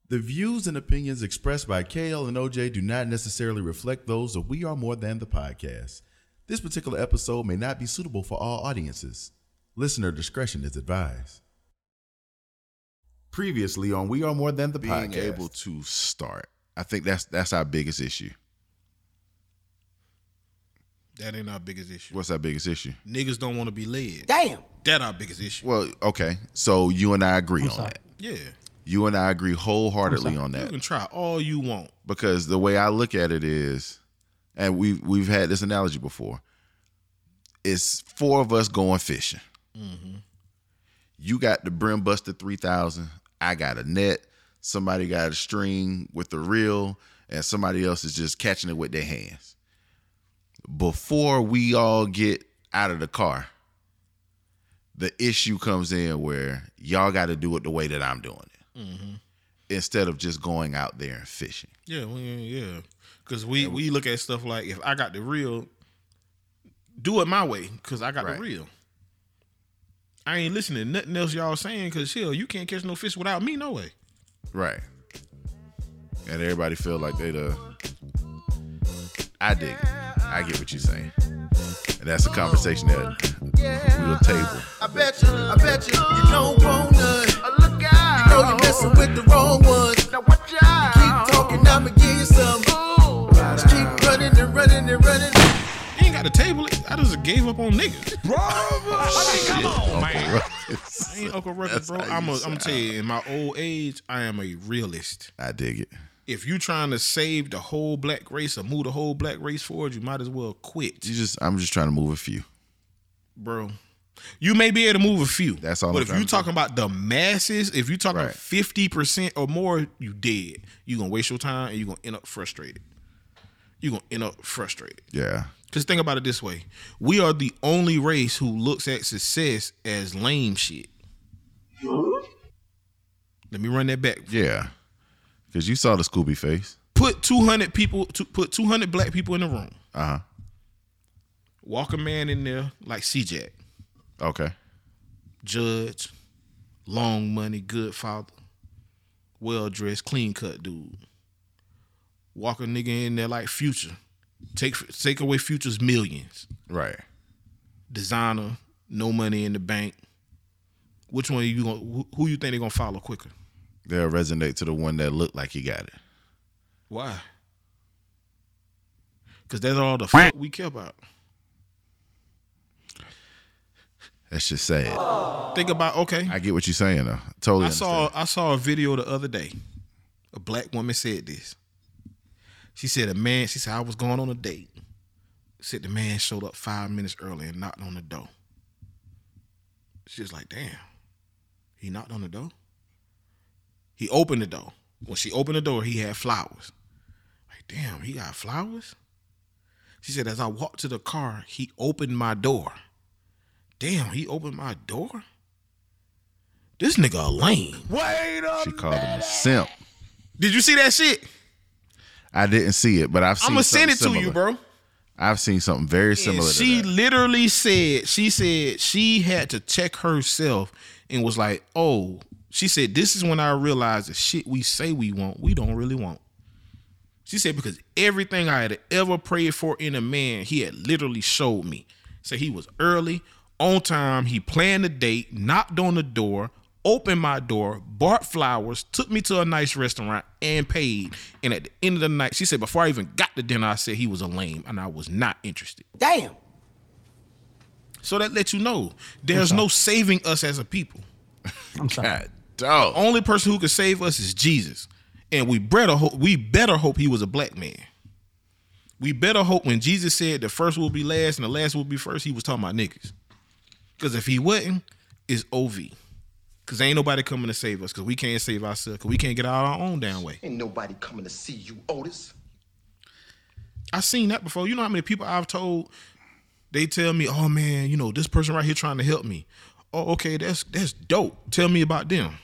The views and opinions expressed by KL and OJ do not necessarily reflect those of We Are More Than the Podcast. This particular episode may not be suitable for all audiences. Listener discretion is advised. Previously on We Are More Than the Podcast. Being able to start. I think that's our biggest issue. That ain't our biggest issue. What's our biggest issue? Niggas don't want to be led. Damn. That our biggest issue. Well, okay. So you and I agree on that. Yeah. You and I agree wholeheartedly on You that. can try all you want. Because the way I look at it is, and we've had this analogy before, it's four of us going fishing. Mm-hmm. You got the Brim Buster 3000. I got a net. Somebody got a string with the reel, and somebody else is just catching it with their hands. Before we all get out of the car, the issue comes in where y'all got to do it the way that I'm doing it. Mm-hmm. Instead of just going out there and fishing. Yeah, yeah. Because we look at stuff like, if I got the reel, do it my way, because I got the reel. I ain't listening to nothing else y'all saying, because hell, you can't catch no fish without me, no way. Right. And everybody feel like they I dig it. I get what you're saying. And that's a conversation that we'll table. I bet you don't want none. Look out. You know you're messing with the wrong ones. Now watch out. Keep talking, I'ma give you some. Just keep running and running and running. You ain't got to table it. I just gave up on niggas. Bro, come on, man. Ruckus. I ain't Uncle Ruckus, bro. I'm gonna tell you, in my old age, I am a realist. I dig it. If you trying to save the whole black race or move the whole black race forward, you might as well quit. I'm just trying to move a few. Bro. You may be able to move a few. That's all. But if you're talking about the masses, if you're talking 50% or more, you dead. You're going to waste your time and you're going to end up frustrated. Yeah. Because think about it this way. We are the only race who looks at success as lame shit. Let me run that back. Yeah. Because you saw the Scooby face. Put 200 black people in the room. Uh-huh. Walk a man in there like C-Jack. Okay. Judge, long money, good father, well-dressed, clean-cut dude. Walk a nigga in there like Future. Take away Future's millions. Right. Designer, no money in the bank. Which one who you think they're gonna follow quicker? They'll resonate to the one that looked like he got it. Why? Because that's all the fuck we care about. That's just sad. Think about, okay. I get what you're saying though. Totally understand. I saw a video the other day. A black woman said this. She said I was going on a date. Said the man showed up 5 minutes early and knocked on the door. She was like, damn. He knocked on the door? He opened the door. When she opened the door, he had flowers. Like, damn, he got flowers? She said, as I walked to the car, he opened my door. Damn, he opened my door? This nigga a lame. She called him a simp. Did you see that shit? I didn't see it, but I've seen I'm going to send it similar. to you, bro. I've seen something very similar to she that. literally said she had to check herself and was like, oh, she said, this is when I realized the shit we say we want, we don't really want. She said, because everything I had ever prayed for in a man, he had literally showed me. So he was early, on time, he planned the date, knocked on the door, opened my door, bought flowers, took me to a nice restaurant, and paid. And at the end of the night, she said, before I even got to dinner, I said he was a lame, and I was not interested. Damn. So that lets you know there's no saving us as a people. I'm sorry. God, dog. The only person who can save us is Jesus. And we better hope he was a black man. We better hope when Jesus said the first will be last and the last will be first, he was talking about niggas. Because if he wasn't, it's OV. Because ain't nobody coming to save us, because we can't save ourselves, because we can't get out our own damn way. Ain't nobody coming to see you, Otis. I seen that before. You know how many people I've told, they tell me, oh man, you know, this person right here trying to help me. Oh, okay, that's dope. Tell me about them.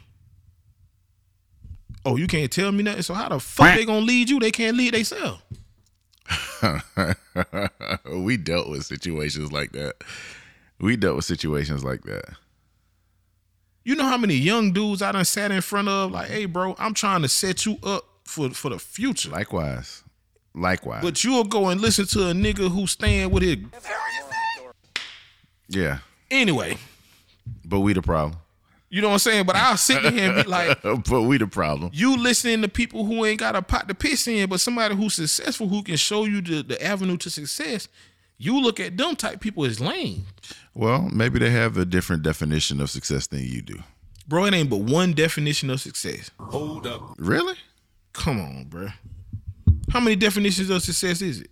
Oh, you can't tell me nothing? So how the fuck they gonna lead you? They can't lead themselves. We dealt with situations like that. You know how many young dudes I done sat in front of like, hey, bro, I'm trying to set you up for the future. Likewise. But you'll go and listen to a nigga who's staying with his. Yeah. Anyway. But we the problem. You know what I'm saying? But I'll sit here and be like, but we the problem. You listening to people who ain't got a pot to piss in, but somebody who's successful who can show you the avenue to success, you look at them type people as lame. Well, maybe they have a different definition of success than you do. Bro, it ain't but one definition of success. Hold up. Really? Come on, bro. How many definitions of success is it?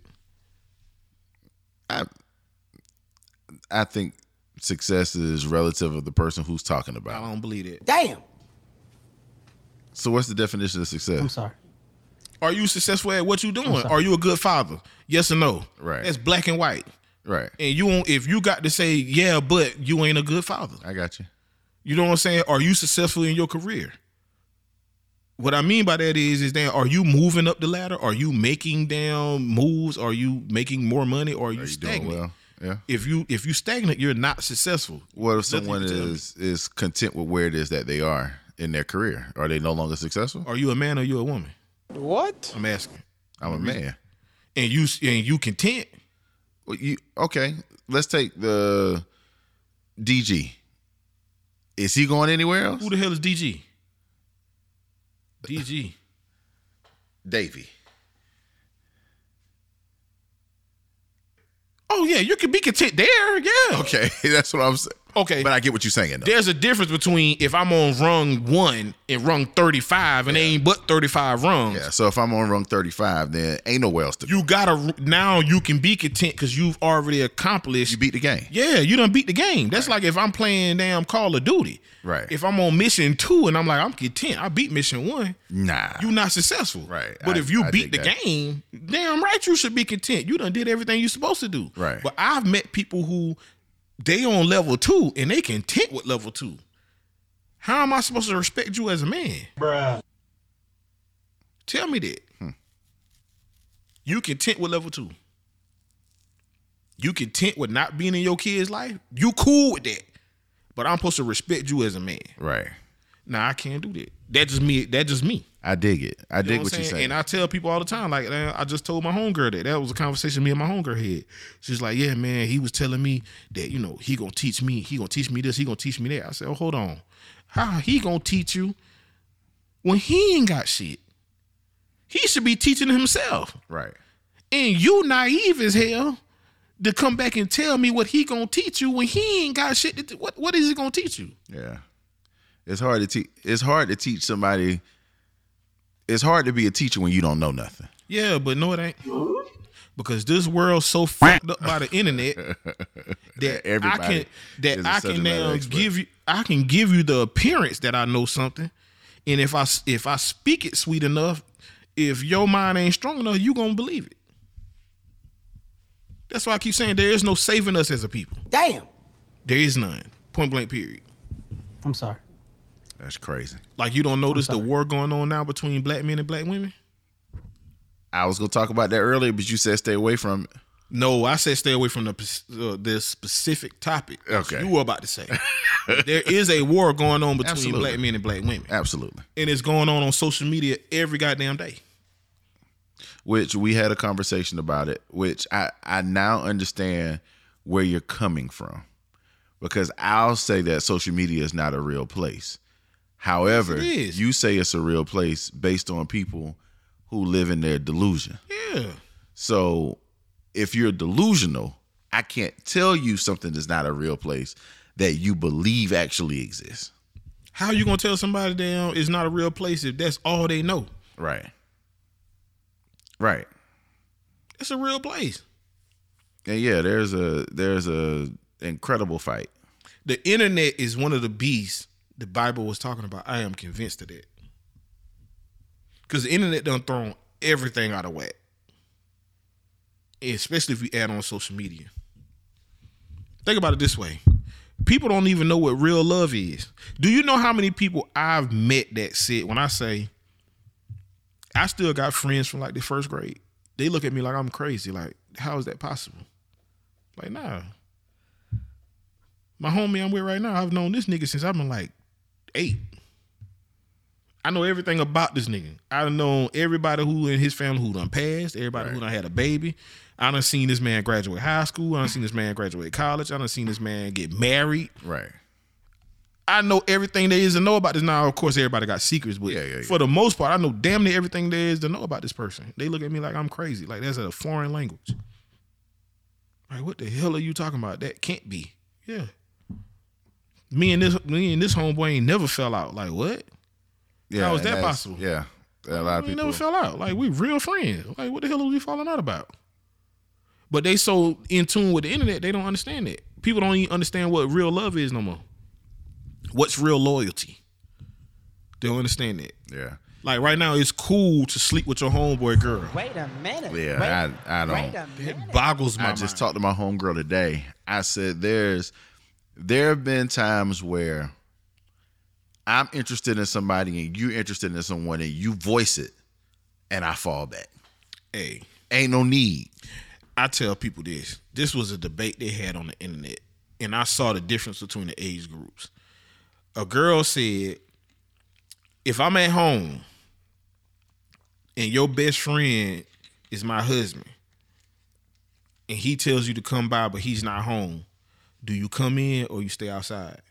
I think success is relative of the person who's talking about I it. don't believe that. Damn. So what's the definition of success? I'm sorry. Are you successful at what you doing? Are you a good father? Yes or no? Right. That's black and white. Right. And you won't, if you got to say, yeah, but you ain't a good father. I got you. You know what I'm saying? Are you successful in your career? What I mean by that is that are you moving up the ladder? Are you making down moves? Are you making more money? Or are you stagnant? Doing well? Yeah. If you stagnant, you're not successful. What if Nothing someone you can tell me. is content with where it is that they are in their career? Are they no longer successful? Are you a man or you a woman? What? I'm asking. I'm a man. And you content? Well, okay? Let's take the DG. Is he going anywhere else? Who the hell is DG? DG. Davey. Oh yeah, you can be content there. Yeah. Okay, that's what I'm saying. Okay. But I get what you're saying, though. There's a difference between if I'm on rung 1 and rung 35 and they ain't but 35 rungs. Yeah, so if I'm on rung 35, then ain't nowhere else to go. You gotta, now you can be content because you've already accomplished. You beat the game. Yeah, you done beat the game. That's like if I'm playing damn Call of Duty. Right. If I'm on mission 2 and I'm like, I'm content, I beat mission 1. Nah. You not successful. Right. But if you I beat the dig that. game, damn right you should be content. You done did everything you supposed to do. Right. But I've met people who they on level 2 and they content with level 2. How am I supposed to respect you as a man? Bruh. Tell me that. You content with level 2. You content with not being in your kid's life? You cool with that. But I'm supposed to respect you as a man. Right. Nah, I can't do that. That's just me. I dig it. I dig know what I'm you're saying. And I tell people all the time, like, man, I just told my homegirl that. That was a conversation me and my homegirl had. She's like, yeah, man, he was telling me that, you know, he gonna teach me this, he gonna teach me that. I said, oh, hold on. How he gonna teach you when he ain't got shit? He should be teaching himself. Right. And you naive as hell to come back and tell me what he gonna teach you when he ain't got shit. What is he gonna teach you? Yeah. It's hard to teach. It's hard to teach somebody. It's hard to be a teacher when you don't know nothing. Yeah, but no, it ain't. Because this world's so fucked up by the internet that Everybody is a I subject can matter now expert. I can give you the appearance that I know something, and if I speak it sweet enough, if your mind ain't strong enough, you gonna believe it. That's why I keep saying there is no saving us as a people. Damn. There is none. Point blank. Period. I'm sorry. That's crazy. Like you don't notice the war going on now between black men and black women? I was gonna talk about that earlier, but you said stay away from it. No, I said stay away from this specific topic. Okay. You were about to say. There is a war going on between Absolutely. black men and black women. Absolutely. And it's going on social media every goddamn day. Which we had a conversation about it, which I now understand where you're coming from. Because I'll say that social media is not a real place. However, Yes, it is. you say it's a real place based on people who live in their delusion. Yeah. So if you're delusional, I can't tell you something that's not a real place that you believe actually exists. How you gonna tell somebody damn it's not a real place if that's all they know? Right. Right. It's a real place. And yeah, there's a incredible fight. The internet is one of the beasts the Bible was talking about. I am convinced of that. Because the internet done thrown everything out of whack. Especially if we add on social media. Think about it this way. People don't even know what real love is. Do you know how many people I've met that said, when I say, I still got friends from like the first grade. They look at me like I'm crazy. Like, how is that possible? Like, nah. My homie I'm with right now, I've known this nigga since I've been like 8. I know everything about this nigga. I done known everybody who in his family who done passed, everybody who done had a baby. I done seen this man graduate high school. I done seen this man graduate college. I done seen this man get married. Right. I know everything there is to know about this. Now, of course, everybody got secrets, but for the most part, I know damn near everything there is to know about this person. They look at me like I'm crazy, like that's a foreign language. Like, what the hell are you talking about? That can't be. Yeah. Me and this homeboy ain't never fell out. Like, what? Yeah. How is that possible? Yeah. A lot of We people never fell out. Like, we real friends. Like, what the hell are we falling out about? But they so in tune with the internet, they don't understand that. People don't even understand what real love is no more. What's real loyalty? They don't understand that. Yeah. Like right now, it's cool to sleep with your homeboy girl. Wait a minute. Yeah, I don't. Wait a minute. It boggles my I mind. just talked to my homegirl today. I said there have been times where I'm interested in somebody and you're interested in someone and you voice it and I fall back. Hey, Ain't no need. I tell people this. This was a debate they had on the internet, and I saw the difference between the age groups. A girl said, if I'm at home and your best friend is my husband and he tells you to come by but he's not home, do you come in or you stay outside?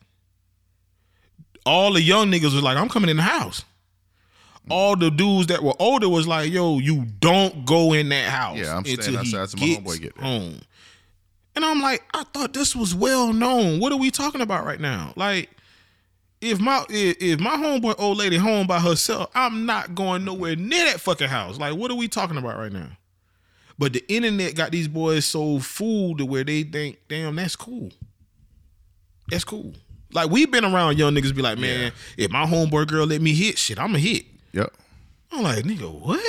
All the young niggas was like, I'm coming in the house. All the dudes that were older was like, yo, you don't go in that house Yeah, I'm staying until outside till my he homeboy gets get there. home. And I'm like, I thought this was well known. What are we talking about right now? Like, if my homeboy old lady home by herself, I'm not going nowhere near that fucking house. Like, what are we talking about right now? But the internet got these boys so fooled to where they think, damn, that's cool. That's cool. Like, we've been around young niggas be like, man, if my homeboy girl let me hit, shit, I'ma hit. Yep. I'm like, nigga, what?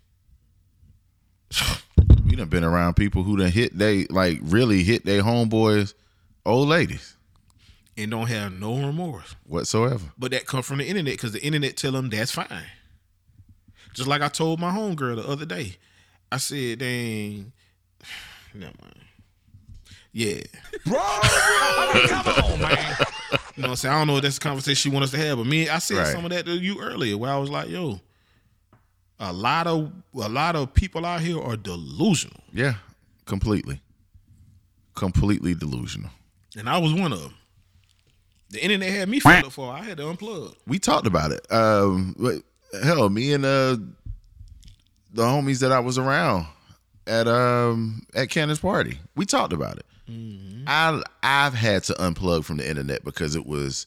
We done been around people who done really hit they homeboys, old ladies And don't have no remorse. whatsoever. But that come from the internet because the internet tell them that's fine. Just like I told my homegirl the other day. I said, dang, never mind. Yeah. Bro, come on, man. You know what I'm saying? I don't know if that's a conversation she wants us to have, but I said some of that to you earlier where I was like, yo, a lot of people out here are delusional. Yeah, completely delusional. And I was one of them. The internet had me fucked up for. I had to unplug. We talked about it. But hell, me and the homies that I was around at Cannon's party, we talked about it. Mm-hmm. I've had to unplug from the internet because it was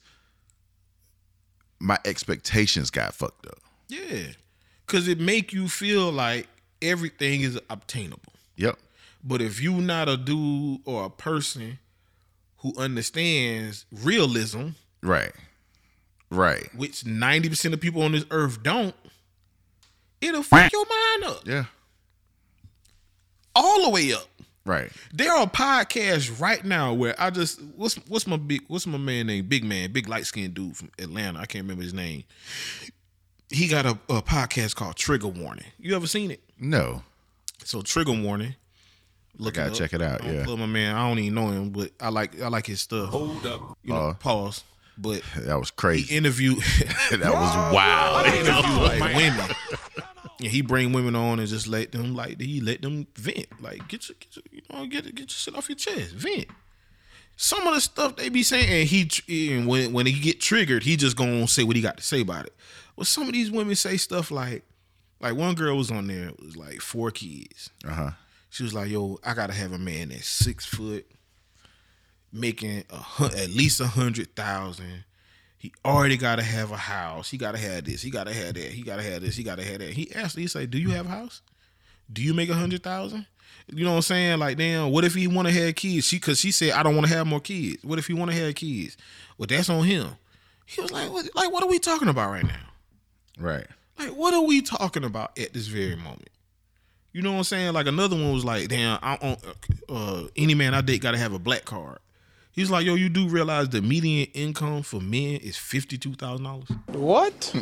my expectations got fucked up. Yeah, because it make you feel like everything is obtainable. Yep. But if you not a dude or a person who understands realism, Right. which 90% of people on this earth don't, it'll fuck your mind up. Yeah. All the way up. Right. There are podcasts right now where I just what's my man name? Big light skinned dude from Atlanta. I can't remember his name. He got a podcast called Trigger Warning. You ever seen it? No. So Trigger Warning. Look, I gotta check it out. Yeah. Look, my man, I don't even know him, but I like his stuff. Hold up. You know, pause. But That was he crazy. interviewed That was wild. he interviewed like women. And he bring women on and just let them vent. Like get your shit off your chest. Vent. Some of the stuff they be saying, and when he get triggered, he just gonna say what he got to say about it. Well, some of these women say stuff like one girl was on there, it was like 4 kids. Uh-huh. She was like, yo, I gotta have a man that's 6 foot, making at least 100,000. He already gotta have a house. He gotta have this. He gotta have that. He gotta have this. He gotta have that. He asked, he said, do you have a house? Do you make 100,000? You know what I'm saying? Like, damn, what if he want to have kids? Because she said, I don't want to have more kids. What if he want to have kids? Well, that's on him. He was like, what are we talking about right now? Right. Like, what are we talking about at this very moment? You know what I'm saying? Like, another one was like, damn, any man I date got to have a black card. He's like, yo, you do realize the median income for men is $52,000? What?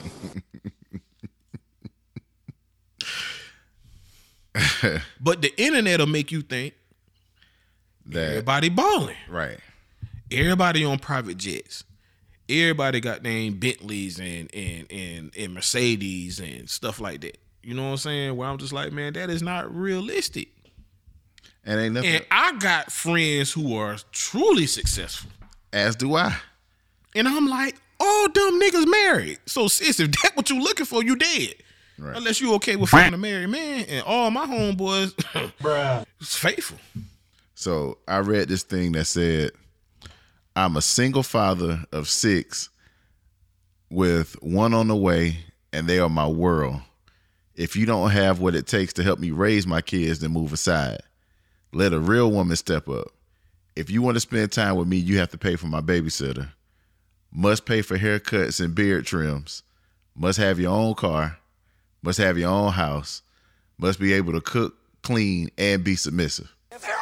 But the internet will make you think That everybody balling. right. Everybody on private jets. everybody got named Bentleys and Mercedes and stuff like that. You know what I'm saying? Where I'm just like, man, that is not realistic. And ain't nothing. And I got friends who are truly successful. As do I. And I'm like, all dumb niggas married. So sis, if that's what you looking for, you dead. Right. Unless you okay with fucking a married man. And all my homeboys, bruh, was faithful. So I read this thing that said, I'm a single father of 6 with 1 on the way, and they are my world. If you don't have what it takes to help me raise my kids, then move aside. Let a real woman step up. If you want to spend time with me, you have to pay for my babysitter. Must pay for haircuts and beard trims. Must have your own car. Must have your own house. Must be able to cook, clean, and be submissive.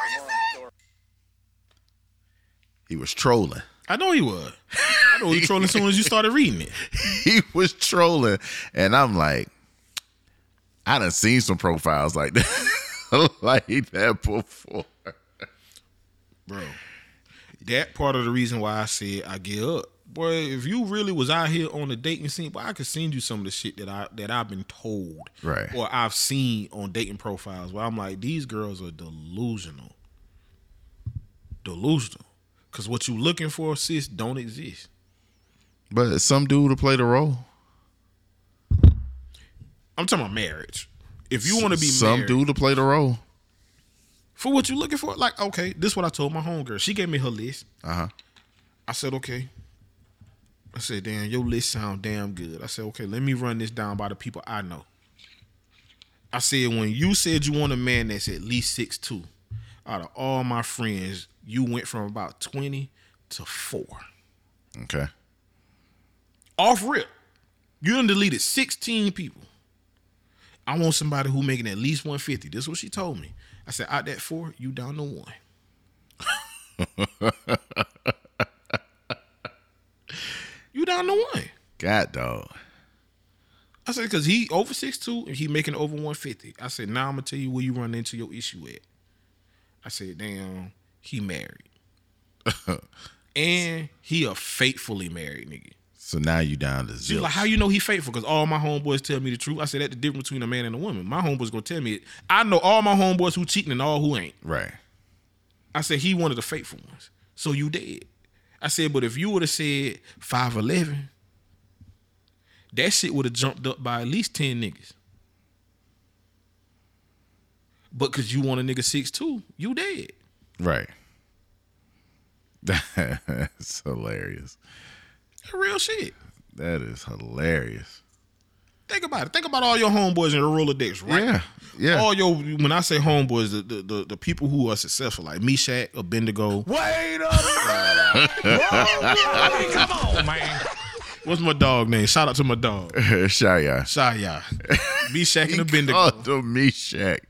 He was trolling. I know he was. I know he was trolling as soon as you started reading it. He was trolling. And I'm like, I done seen some profiles like that, like that before. Bro, that part of the reason why I said I get up. Boy, if you really was out here on the dating scene, boy, I could send you some of the shit that I've been told. Right. Or I've seen on dating profiles where I'm like, these girls are delusional. Delusional. Because what you looking for, sis, don't exist. But some dude to play the role. I'm talking about marriage. If you want to be some married, dude to play the role. for what you looking for, like, okay, this is what I told my homegirl. She gave me her list. Uh-huh. I said, okay. I said, damn, your list sound damn good. I said, okay, let me run this down by the people I know. I said, when you said you want a man that's at least 6'2", out of all my friends, you went from about 20 to 4. Okay. Off rip. You done deleted 16 people. I want somebody who making at least 150. This is what she told me. I said, out that 4, you down to 1. You down to 1. God, dog. I said, because he over 6'2", and he making over 150. I said, now I'm going to tell you where you run into your issue at. I said, damn, he married. And he a faithfully married nigga. So now you down to 0. She's like, how you know he faithful? Because all my homeboys tell me the truth. I said, that's the difference between a man and a woman. My homeboys going to tell me it. I know all my homeboys who cheating and all who ain't. Right. I said, he one of the faithful ones. So you dead. I said, but if you would have said 5'11", that shit would have jumped up by at least 10 niggas. But because you want a nigga 6'2", you dead. Right. That's hilarious. That real shit. That is hilarious. Think about it. Think about all your homeboys in the Rolodex, right? Yeah. Yeah. All your, when I say homeboys, the people who are successful, like Meshach, Abednego. Wait a minute. Whoa, come on, man. What's my dog name? Shout out to my dog. Shia. Shia. Meshach and He Abednego. called him Meshach.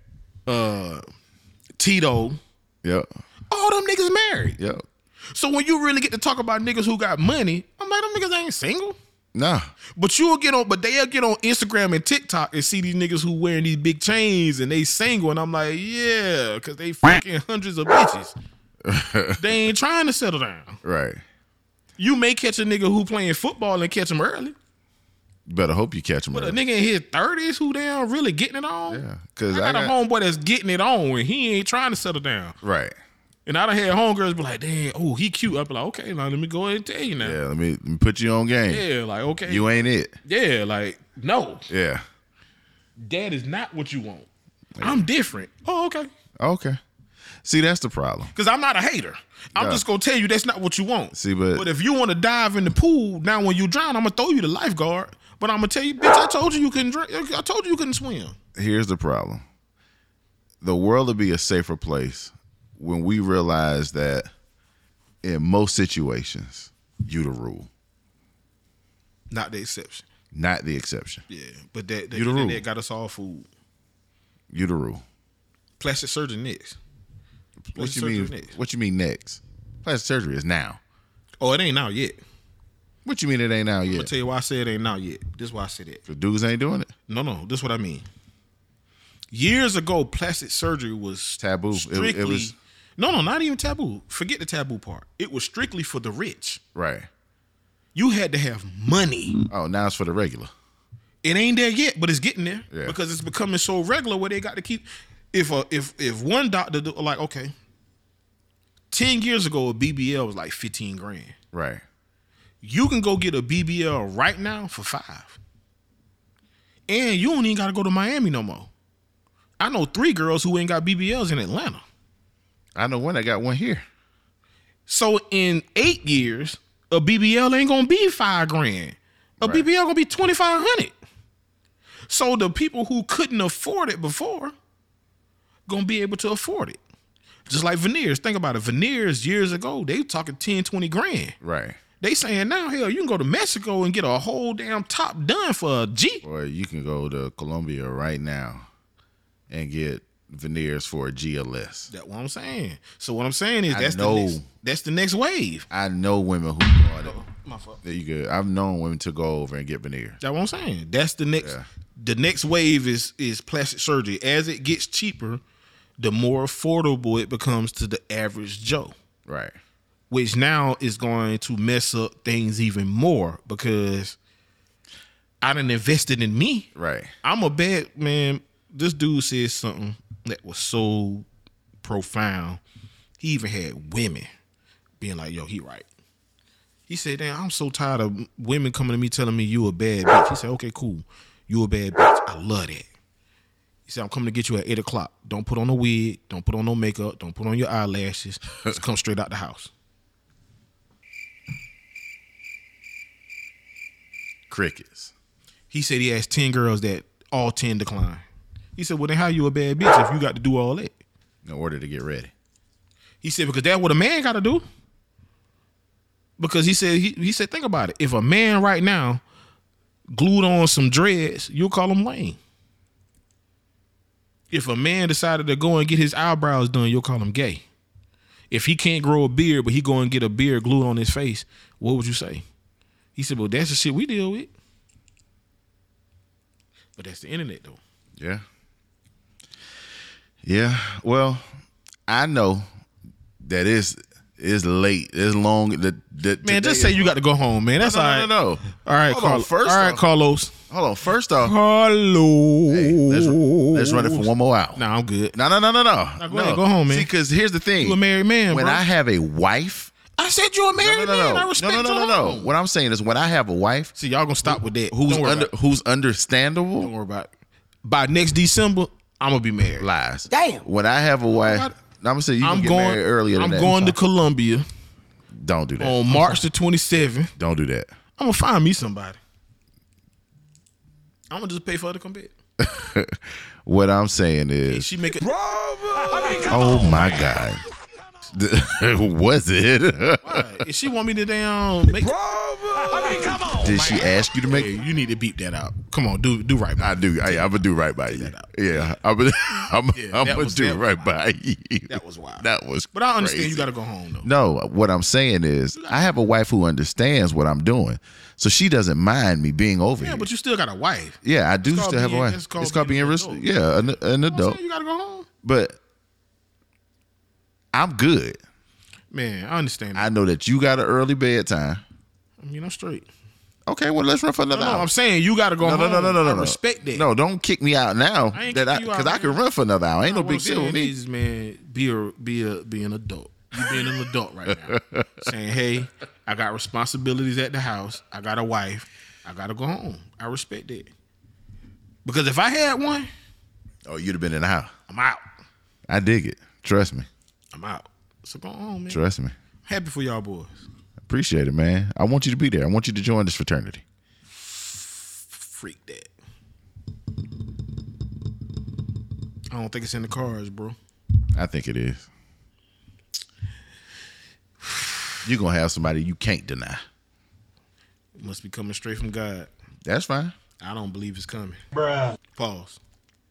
Tito. Yep. All them niggas married. Yep. So when you really get to talk about niggas who got money, I'm like, them niggas ain't single. Nah. But they'll get on Instagram and TikTok and see these niggas who wearing these big chains and they single, and I'm like, yeah, because they fucking hundreds of bitches. They ain't trying to settle down. Right. You may catch a nigga who playing football and catch him early. Better hope you catch him. But early. a nigga in his 30s who down really getting it on. Yeah. Because I got a homeboy that's getting it on and he ain't trying to settle down. Right. And I done had homegirls be like, damn, oh, he cute. I be like, okay, now let me go ahead and tell you now. Yeah. Let me put you on game. Yeah, like, okay. You ain't it. Yeah, like, no. Yeah. That is not what you want. I'm different. Oh, okay. Okay. See, that's the problem. Because I'm not a hater. I'm Yeah. just going to tell you that's not what you want. See, but if you want to dive in the pool, now when you drown, I'm going to throw you the lifeguard. But I'm going to tell you, bitch, I told you couldn't drink. I told you couldn't swim. here's the problem. The world will be a safer place when we realize that in most situations, you the rule, Not the exception. not the exception. Yeah, but that You the rule. internet got us all fooled. You the rule. Plastic surgery next. What Plastic you surgery mean? next. What you mean next? Plastic surgery is now. Oh, it ain't out yet. What you mean it ain't now I'm yet? gonna tell you why I said it ain't out yet. This is why I said it. The dudes ain't doing it. No, this is what I mean. Years ago, plastic surgery was Taboo. Strictly, It was no, not even taboo. Forget the taboo part. It was strictly for the rich. right. You had to have money. Oh, now it's for the regular. It ain't there yet, but it's getting there Yeah. because it's becoming so regular where they got to keep. If one doctor like, okay, 10 years ago a BBL was like $15,000. Right. You can go get a BBL right now for $5,000, and you don't even got to go to Miami no more. I know 3 girls who ain't got BBLs in Atlanta. I know one. I got one here. So in 8 years, a BBL ain't gonna be $5,000. A Right. BBL gonna be $2,500. So the people who couldn't afford it before gonna be able to afford it. Just like veneers. Think about it. Veneers years ago, they were talking 10, 20 grand. Right. They saying now, hell, you can go to Mexico and get a whole damn top done for a G. Or you can go to Colombia right now and get veneers for a G or less. That's what I'm saying. So what I'm saying is I that's know. the next wave. I know women who bought it. My fault. You could, I've known women to go over and get veneers. That's what I'm saying. That's the next. Yeah. The next wave is plastic surgery. As it gets cheaper, the more affordable it becomes to the average Joe. Right. Which now is going to mess up things even more because I done invested in me. Right. I'm a bad man. This dude said something that was so profound. He even had women being like, yo, he right. He said, damn, I'm so tired of women coming to me telling me you a bad bitch. He said, okay, cool. You a bad bitch. I love that. He said, I'm coming to get you at 8 o'clock. Don't put on a wig. Don't put on no makeup. Don't put on your eyelashes. Just come straight out the house. Crickets. He said he has 10 girls that all 10 decline. He said, well, then how you a bad bitch if you got to do all that? In order to get ready. He said, because that's what a man got to do. Because he said, think about it. If a man right now glued on some dreads, you'll call him lame. If a man decided to go and get his eyebrows done, you'll call him gay. If he can't grow a beard, but he go and get a beard glued on his face, what would you say? He said, well, that's the shit we deal with. But that's the internet, though. Yeah. Yeah. Well, I know that it's late. It's long. Man, just say you got to go home, man. That's all right. No. All right, Carlos. Hold on. First off, Carlos. hey, let's run it for one more hour. Nah, I'm good. No. Go ahead, go home, man. See, because here's the thing. You a married man, when bro. I have a wife. I said you a married man. I respect your No. home. What I'm saying is when I have a wife See, y'all gonna stop with that. who's understandable. Don't worry about it. By next December, I'm gonna be married. Lies. Damn. When I have a wife, I'm gonna say you can get married earlier than I'm that. going to Colombia Don't do that. on March the 27th. Don't do that. I'm gonna find me somebody. I'm gonna just pay for her to come back. What I'm saying And is, she make it. oh my God. Was it? Right. If she want me to damn make. Did she ask you to make? Hey, you need to beep that out. Come on, do right by I do. I'm gonna do right by you. Yeah, I'm that gonna was- do that was right by you. That was wild. That was. But I understand crazy. you gotta go home though. No, what I'm saying is, I have a wife who understands what I'm doing, so she doesn't mind me being over Yeah, here. but you still got a wife. Yeah, I do It's called still have a being- wife. it's called It's called being being an adult. yeah, an I'm adult. saying you gotta go home. But I'm good. Man, I understand. I know that you got an early bedtime. I'm straight. Okay, well, let's run for another No, hour. I'm saying you gotta go home. No. I respect that. No, don't kick me out now. I ain't That kicking you out, because I can man. run for another hour. Ain't no What big I'm deal with saying me. is, man, be an adult. You being an adult right now. Saying, hey, I got responsibilities at the house. I got a wife. I gotta go home. I respect that. Because if I had one, Oh, you'd have been in the house. I'm out. I dig it. Trust me. I'm out. So go on, man. Trust me. Happy for y'all boys. Appreciate it, man. I want you to be there. I want you to join this fraternity. Freak that. I don't think it's in the cards, bro. I think it is. You're going to have somebody you can't deny. It must be coming straight from God. That's fine. I don't believe it's coming. Bruh. Pause.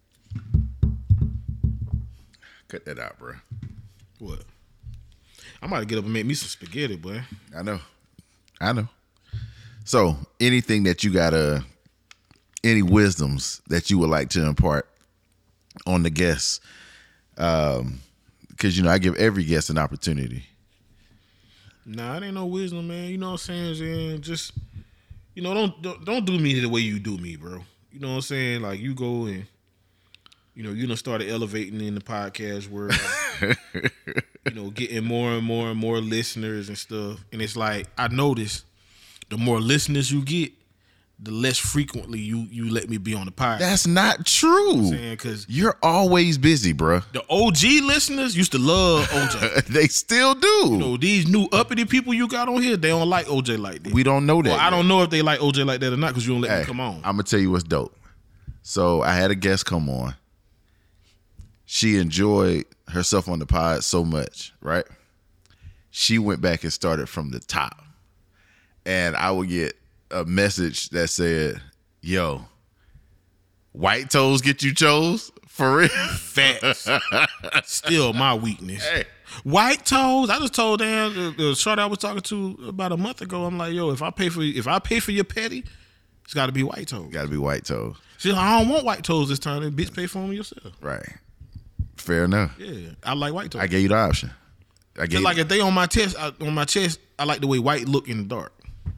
Cut that out, bro. What? I'm about to get up and make me some spaghetti, boy. I know. So, anything that you got any wisdoms that you would like to impart on the guests? Because, I give every guest an opportunity. Nah, it ain't no wisdom, man. You know what I'm saying? Just, you know, don't do me the way you do me, bro. You know what I'm saying? Like, you go and, you know, you done started elevating in the podcast world. You know, getting more and more and more listeners and stuff. And it's like, I noticed the more listeners you get, the less frequently you let me be on the podcast. That's not true. Because you're always busy, bro. The OG listeners used to love OJ. They still do. You know, these new uppity people you got on here, they don't like OJ like that. We don't know that. Well, I don't know if they like OJ like that or not because you don't let me come on. I'm going to tell you what's dope. So I had a guest come on. She enjoyed herself on the pod so much, right? She went back and started from the top. And I would get a message that said, yo, white toes get you chose? For real? Facts. Still my weakness. Hey. White toes. I just told Dan, the short I was talking to about a month ago, I'm like, yo, if I pay for your petty, it's got to be white toes. Got to be white toes. She's like, I don't want white toes this time. Bitch, pay for them yourself. Right. Fair enough. Yeah, I like white toes. I gave you the option. Just like if they on my chest, I like the way white look in the dark.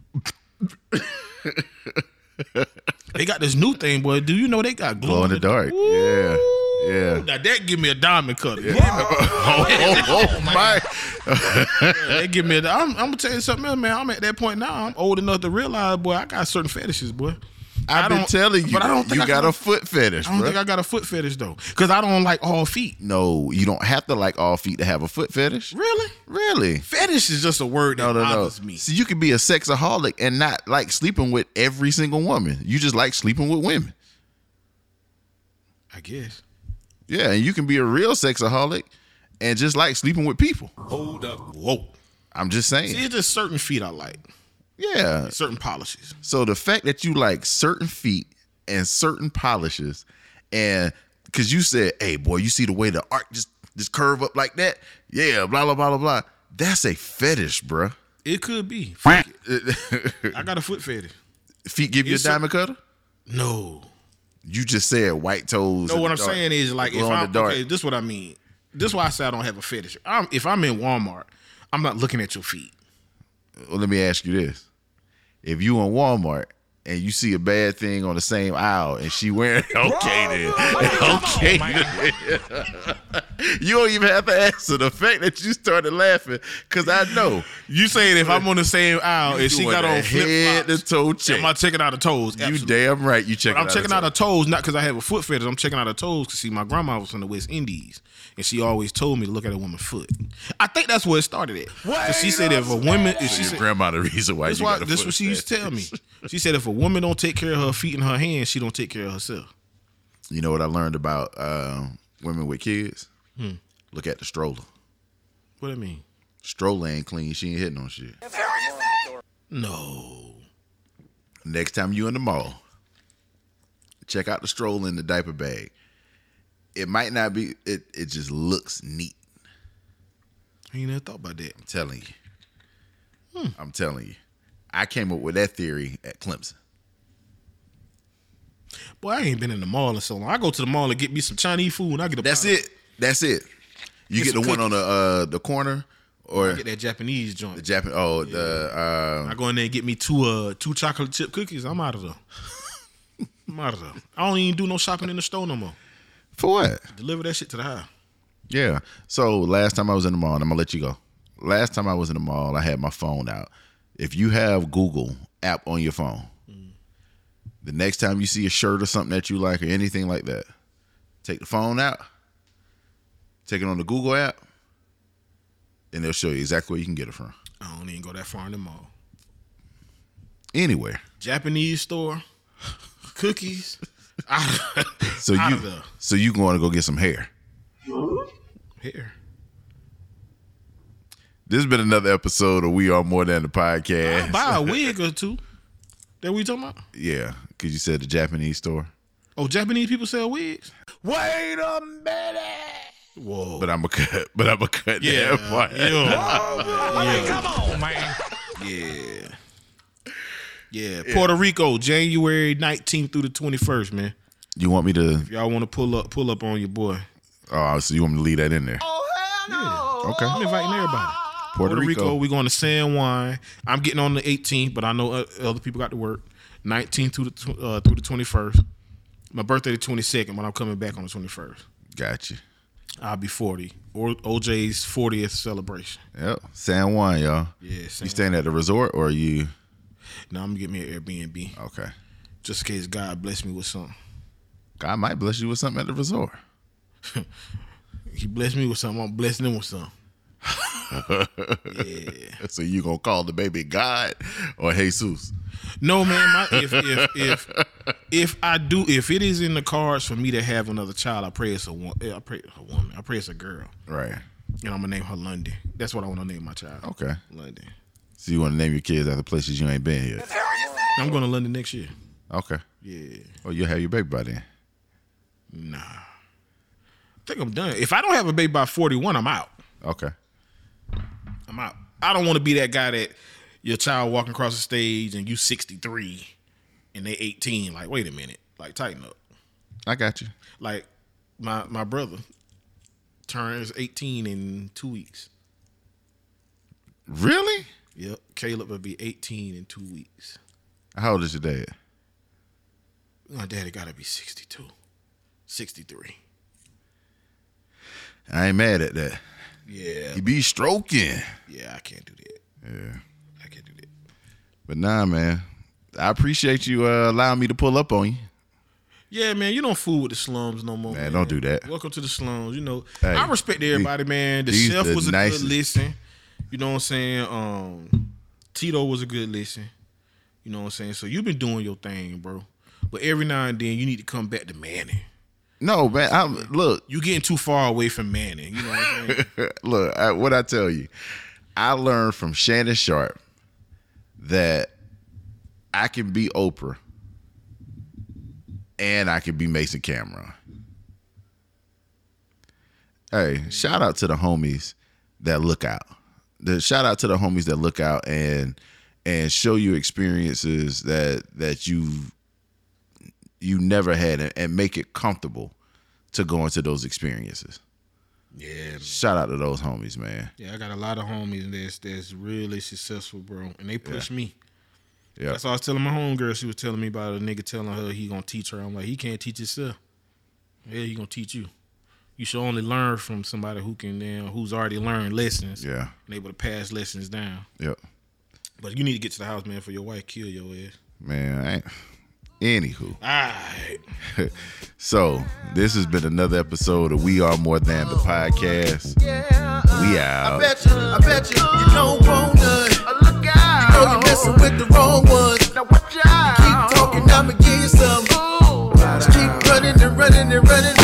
They got this new thing, boy. Do you know they got glow in the dark? Yeah. Yeah. Now that give me a diamond cutter. Yeah. My. They give me I'm gonna tell you something else, man. I'm at that point now. I'm old enough to realize, boy, I got certain fetishes, boy. I've been telling you, but I don't think you got a foot fetish, I don't think I got a foot fetish, though. Because I don't like all feet. No, you don't have to like all feet to have a foot fetish. Really? Really? Fetish is just a word that bothers me. See, you can be a sexaholic and not like sleeping with every single woman. You just like sleeping with women. I guess. Yeah, and you can be a real sexaholic and just like sleeping with people. Hold up. Whoa. I'm just saying. See, it's just certain feet I like. Yeah. Certain polishes. So the fact that you like certain feet and certain polishes, and because you said, hey, boy, you see the way the arc just curve up like that? Yeah, blah, blah, blah, blah, blah. That's a fetish, bruh. It could be. I got a foot fetish. Feet give you a diamond cutter? No. You just said white toes. No, what I'm saying is, like, if I'm, okay, this is what I mean. This is why I say I don't have a fetish. If I'm in Walmart, I'm not looking at your feet. Well, let me ask you this. If you in Walmart and you see a bad thing on the same aisle and she wearing then. You don't even have to answer. The fact that you started laughing, because I know. You saying if I'm on the same aisle and she got on head to toe check. Am I checking out her toes? Absolutely. You damn right you checking out her toes. I'm checking out her toes, not because I have a foot fetish. I'm checking out her toes because, see, my grandma was from the West Indies. And she always told me to look at a woman's foot. I think that's where it started at. Because she said if a woman... Your grandma the reason why you got a foot That's what she used to tell me. She said if a woman don't take care of her feet and her hands, she don't take care of herself. You know what I learned about women with kids? Look at the stroller. What do you mean? Stroller ain't clean. She ain't hitting on shit. No. Next time you in the mall, check out the stroller in the diaper bag. It might not be, it just looks neat. I ain't never thought about that. I'm telling you. I'm telling you. I came up with that theory at Clemson. Boy, I ain't been in the mall in so long. I go to the mall and get me some Chinese food and I get a That's it. You get the one on the corner, or I get that Japanese joint. The Japan. I go in there and get me two chocolate chip cookies. I'm out of there. I don't even do no shopping in the store no more. For what? Deliver that shit to the house. Yeah. So last time I was in the mall, and I'm gonna let you go. Last time I was in the mall, I had my phone out. If you have Google app on your phone, the next time you see a shirt or something that you like or anything like that, take the phone out, take it on the Google app, and they'll show you exactly where you can get it from. I don't even go that far in the mall. Anywhere. Japanese store, cookies. So you going to go get some hair? Hair. This has been another episode of We Are More Than the Podcast. I'll buy a wig or two. That what you talking about? Yeah, because you said the Japanese store. Oh, Japanese people sell wigs? Wait a minute. Whoa. But I'm gonna cut that part. Yeah. Come on, man. Yeah. Puerto Rico, January 19th through the 21st, man. You want me to? If y'all want to pull up on your boy. Oh, so you want me to leave that in there? Oh, hell no. Okay. I'm inviting everybody. Puerto Rico. We're going to San Juan. I'm getting on the 18th, but I know other people got to work. 19th through the 21st. My birthday the 22nd, but I'm coming back on the 21st. Gotcha. I'll be 40. Or OJ's 40th celebration. Yep. San Juan, y'all. Yeah. You staying at the resort or are you? No, I'm gonna get me an Airbnb. Okay. Just in case God bless me with something. God might bless you with something at the resort. He blessed me with something. I'm blessing him with something. Yeah. So you gonna call the baby God or Jesus? No, man. If it is in the cards for me to have another child, I pray it's a woman. I pray it's a girl. Right. And I'm gonna name her London. That's what I want to name my child. Okay. London. So you want to name your kids after places you ain't been yet? I'm going to London next year. Okay. Yeah. Well, you'll have your baby by then. Nah. I think I'm done. If I don't have a baby by 41, I'm out. Okay. I'm out. I don't want to be that guy that your child walking across the stage and you 63 and they 18. Like, wait a minute. Like, tighten up. I got you. Like, my brother turns 18 in 2 weeks. Really? Yep. Caleb will be 18 in 2 weeks. How old is your dad? My daddy got to be 62. 63. I ain't mad at that. Yeah. You be stroking. Yeah, I can't do that. Yeah. I can't do that. But nah, man. I appreciate you allowing me to pull up on you. Yeah, man, you don't fool with the slums no more. Man, don't do that. Welcome to the slums. You know, Hey, I respect everybody, man. The he's chef the was a nicest. good listen. You know what I'm saying? Tito was a good listen. You know what I'm saying? So you've been doing your thing, bro. But every now and then you need to come back to Manning. No, man. Look. You getting too far away from Manning. You know what I'm saying? Look, what I tell you, I learned from Shannon Sharp that I can be Oprah and I can be Mason Cameron. Hey, shout out to the homies that look out. Shout out to the homies that look out and show you experiences that you never had and make it comfortable to go into those experiences. Yeah. Shout out to those homies, man. Yeah, I got a lot of homies that's really successful, bro. And they push me. Yeah. That's what I was telling my homegirl. She was telling me about a nigga telling her he gonna teach her. I'm like, he can't teach himself. Yeah, he gonna teach you. You should only learn from somebody who's already learned lessons. Yeah. And able to pass lessons down. Yep. But you need to get to the house, man, for your wife kill your ass. Man, anywho. Alright. So, this has been another episode of We Are More Than the Podcast. We out. I bet you don't want none. Look out. You know you're messing with the wrong ones. Now watch out. Keep talking, I'ma give you some. Just keep running and running and running.